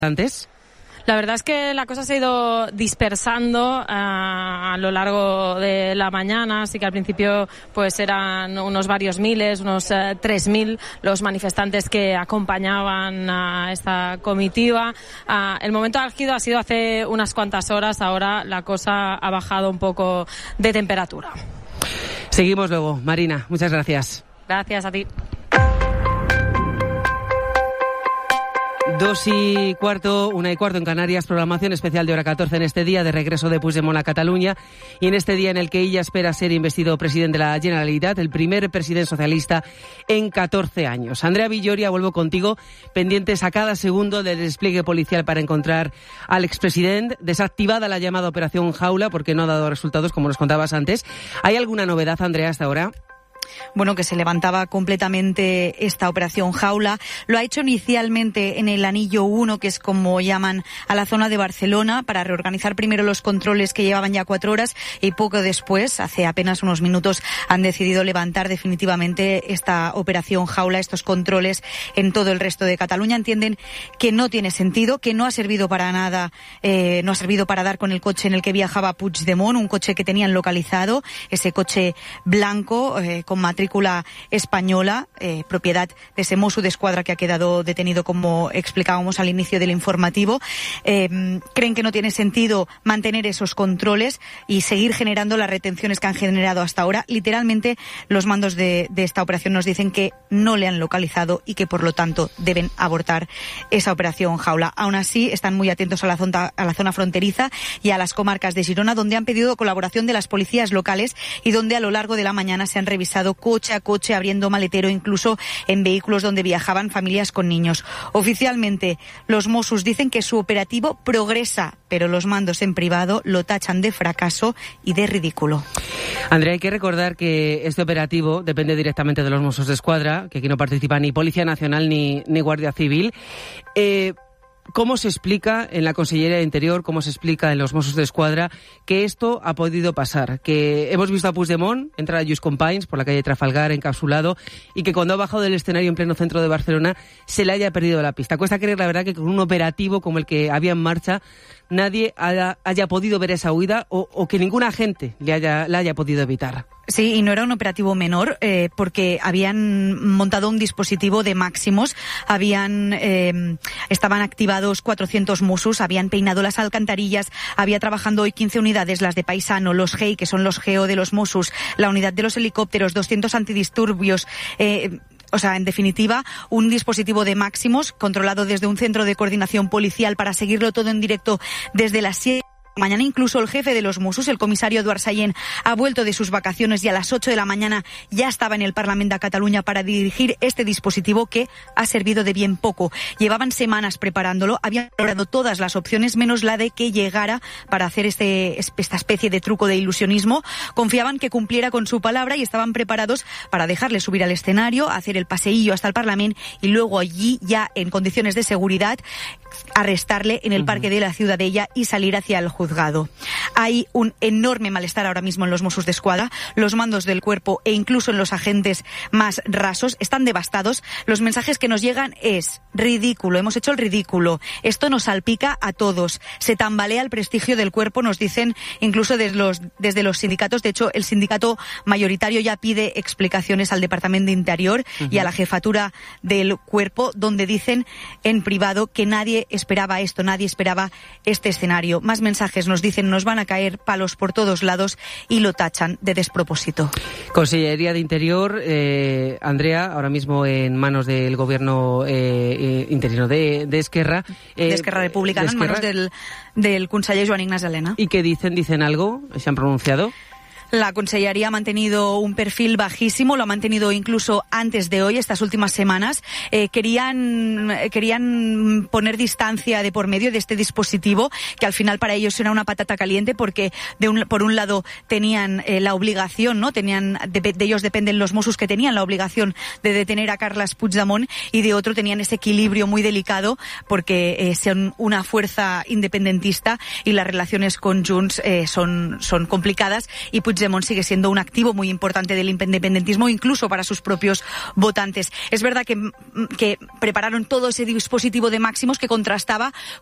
antes. La verdad es que la cosa se ha ido dispersando a lo largo de la mañana, así que al principio pues eran unos varios miles, unos 3.000 los manifestantes que acompañaban a esta comitiva. El momento álgido ha sido hace unas cuantas horas, ahora la cosa ha bajado un poco de temperatura. Seguimos luego. Marina, muchas gracias. Gracias a ti. 2:15, 1:15 en Canarias, programación especial de hora 14 en este día de regreso de Puigdemont a Cataluña y en este día en el que ella espera ser investido presidente de la Generalitat, el primer presidente socialista en 14 años. Andrea Villoria, vuelvo contigo, pendientes a cada segundo del despliegue policial para encontrar al expresidente, desactivada la llamada Operación Jaula porque no ha dado resultados, como nos contabas antes. ¿Hay alguna novedad, Andrea, hasta ahora? Bueno, que se levantaba completamente esta operación Jaula. Lo ha hecho inicialmente en el Anillo 1, que es como llaman a la zona de Barcelona, para reorganizar primero los controles que llevaban ya 4 horas y poco después, hace apenas unos minutos, han decidido levantar definitivamente esta operación Jaula, estos controles en todo el resto de Cataluña. Entienden que no tiene sentido, que no ha servido para nada, no ha servido para dar con el coche en el que viajaba Puigdemont, un coche que tenían localizado, ese coche blanco con matrícula española, propiedad de ese Mossos d'Esquadra que ha quedado detenido, como explicábamos al inicio del informativo. Creen que no tiene sentido mantener esos controles y seguir generando las retenciones que han generado hasta ahora. Literalmente, los mandos de esta operación nos dicen que no le han localizado y que, por lo tanto, deben abortar esa operación Jaula. Aún así, están muy atentos a la zona fronteriza y a las comarcas de Girona, donde han pedido colaboración de las policías locales y donde a lo largo de la mañana se han revisado coche a coche, abriendo maletero, incluso en vehículos donde viajaban familias con niños. Oficialmente, los Mossos dicen que su operativo progresa, pero los mandos en privado lo tachan de fracaso y de ridículo. Andrea, hay que recordar que este operativo depende directamente de los Mossos d'Esquadra, que aquí no participa ni Policía Nacional ni Guardia Civil. ¿Cómo se explica en la Consellería de Interior, cómo se explica en los Mossos d'Esquadra que esto ha podido pasar? Que hemos visto a Puigdemont entrar a Just Companys por la calle Trafalgar encapsulado y que cuando ha bajado del escenario en pleno centro de Barcelona se le haya perdido la pista. Cuesta creer, la verdad, que con un operativo como el que había en marcha nadie haya podido ver esa huida o que ningún agente la haya podido evitar. Sí, y no era un operativo menor, porque habían montado un dispositivo de máximos, estaban activados 400 Mossos, habían peinado las alcantarillas, había trabajando hoy 15 unidades, las de Paisano, los GEI, que son los GEO de los Mossos, la unidad de los helicópteros, 200 antidisturbios, o sea, en definitiva, un dispositivo de máximos controlado desde un centro de coordinación policial para seguirlo todo en directo desde las 7 mañana. Incluso el jefe de los Mossos, el comisario Eduard Sallent, ha vuelto de sus vacaciones y a las 8 de la mañana ya estaba en el Parlament de Cataluña para dirigir este dispositivo que ha servido de bien poco. Llevaban semanas preparándolo, habían valorado todas las opciones menos la de que llegara para hacer esta especie de truco de ilusionismo. Confiaban que cumpliera con su palabra y estaban preparados para dejarle subir al escenario, hacer el paseillo hasta el Parlament y luego allí, ya en condiciones de seguridad, arrestarle en el Parque de la Ciudadella y salir hacia el juzgado. Hay un enorme malestar ahora mismo en los Mossos d'Esquadra. Los mandos del cuerpo e incluso en los agentes más rasos están devastados. Los mensajes que nos llegan es: ridículo, hemos hecho el ridículo. Esto nos salpica a todos. Se tambalea el prestigio del cuerpo, nos dicen incluso desde los sindicatos. De hecho, el sindicato mayoritario ya pide explicaciones al Departamento de Interior y a la jefatura del cuerpo, donde dicen en privado que nadie esperaba esto, nadie esperaba este escenario. Más mensajes nos dicen: nos van a caer palos por todos lados, y lo tachan de despropósito. Consellería de Interior, Andrea, ahora mismo en manos del gobierno interino de Esquerra. De Esquerra Republicana, en manos del conseller Joan Ignasi Elena. ¿Y qué dicen? ¿Dicen algo? ¿Se han pronunciado? La Consellería ha mantenido un perfil bajísimo, lo ha mantenido incluso antes de hoy, estas últimas semanas. Querían poner distancia de por medio de este dispositivo, que al final para ellos era una patata caliente, porque por un lado tenían la obligación, ¿no? De ellos dependen los Mossos, que tenían la obligación de detener a Carles Puigdemont, y de otro tenían ese equilibrio muy delicado, porque son una fuerza independentista y las relaciones con Junts son complicadas, y Puigdemont Puigdemont sigue siendo un activo muy importante del independentismo, incluso para sus propios votantes. Es verdad que prepararon todo ese dispositivo de máximos que contrastaba